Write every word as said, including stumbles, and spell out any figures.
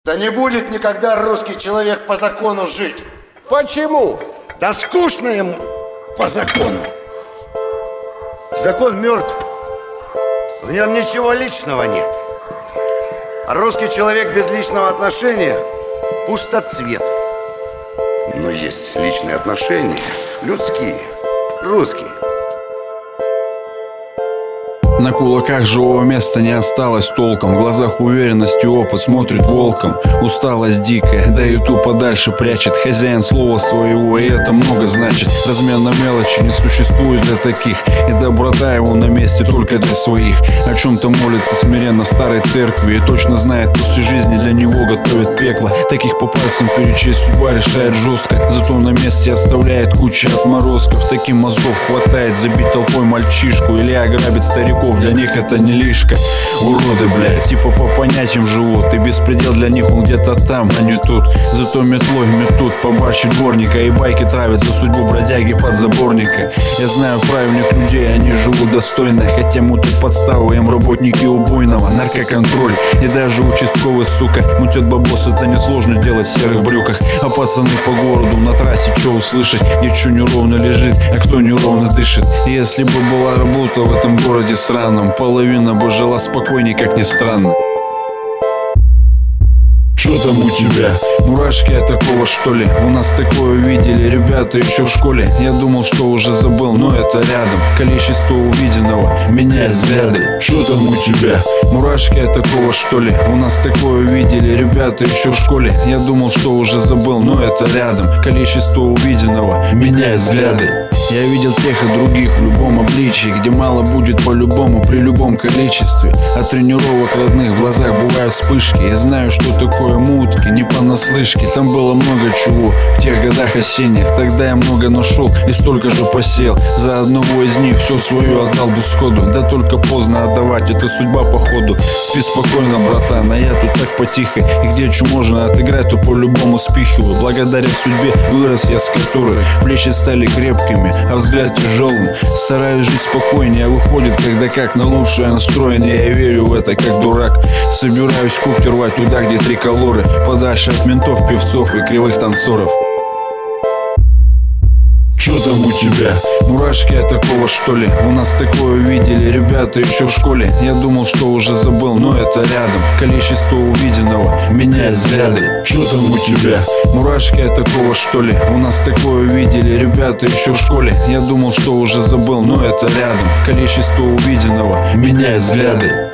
Да не будет никогда русский человек по закону жить. Почему? Да скучно ему по закону. Закон мертв. В нем ничего личного нет. А русский человек без личного отношения – пустоцвет. Но есть личные отношения, людские, русские. На кулаках живого места не осталось толком. В глазах уверенность и опыт смотрит волком. Усталость дикая, да и ту подальше прячет. Хозяин слова своего, и это много значит. Размен на мелочи не существует для таких. И доброта его на месте только для своих. О чем-то молится смиренно в старой церкви. И точно знает, после жизни для него готовит пекло. Таких по пальцам перечесть судьба решает жестко. Зато на месте оставляет кучу отморозков. Таким мозгов хватает забить толпой мальчишку или ограбить стариков. Для них это не лишка. Уроды, блядь, типа по понятиям живут. И беспредел для них он где-то там, а не тут. Зато метлой метут побачить дворника. И байки травят за судьбу бродяги подзаборника. Я знаю правильных людей, они живут достойно. Хотя мутят подставы им работники убойного. Наркоконтроль и даже участковый, сука, мутят бабос, это несложно делать в серых брюках. А пацаны по городу на трассе что услышать? Где что неровно лежит, а кто неровно дышит. И если бы была работа в этом городе сраном, половина бы жила спокойней, как ни странно. Что там у тебя? Мурашки от такого, что ли? У нас такое видели ребята еще в школе. Я думал, что уже забыл, но это рядом. Количество увиденного меняет взгляды. Что там у тебя? Мурашки от такого, что ли? У нас такое видели ребята еще в школе. Я думал, что уже забыл, но это рядом. Количество увиденного меняет взгляды. Я видел тех и других в любом обличии, где мало будет по-любому при любом количестве. От тренировок родных в глазах бывают вспышки. Я знаю, что такое мутки, не понаслышке. Там было много чего в тех годах осенних. Тогда я много нашел и столько же посеял. За одного из них все свое отдал бы сходу. Да только поздно отдавать, это судьба походу. Спи спокойно, братан, а я тут так потихо. И где что можно отыграть, то по-любому спихиваю. Благодаря судьбе вырос я с которой. Плечи стали крепкими, а взгляд тяжелым. Стараюсь жить спокойнее, а выходит когда как. На лучшее настроен, я верю в это как дурак. Собираюсь когти рвать туда, где триколоры, подальше от ментов, певцов и кривых танцоров. Что там у тебя? Мурашки от такого, что ли? У нас такое видели ребята еще в школе. Я думал, что уже забыл, но это рядом. Количество увиденного меняет взгляды. Что там у тебя? Мурашки от такого, что ли? У нас такое видели ребята еще в школе. Я думал, что уже забыл, но это рядом. Количество увиденного меняет взгляды.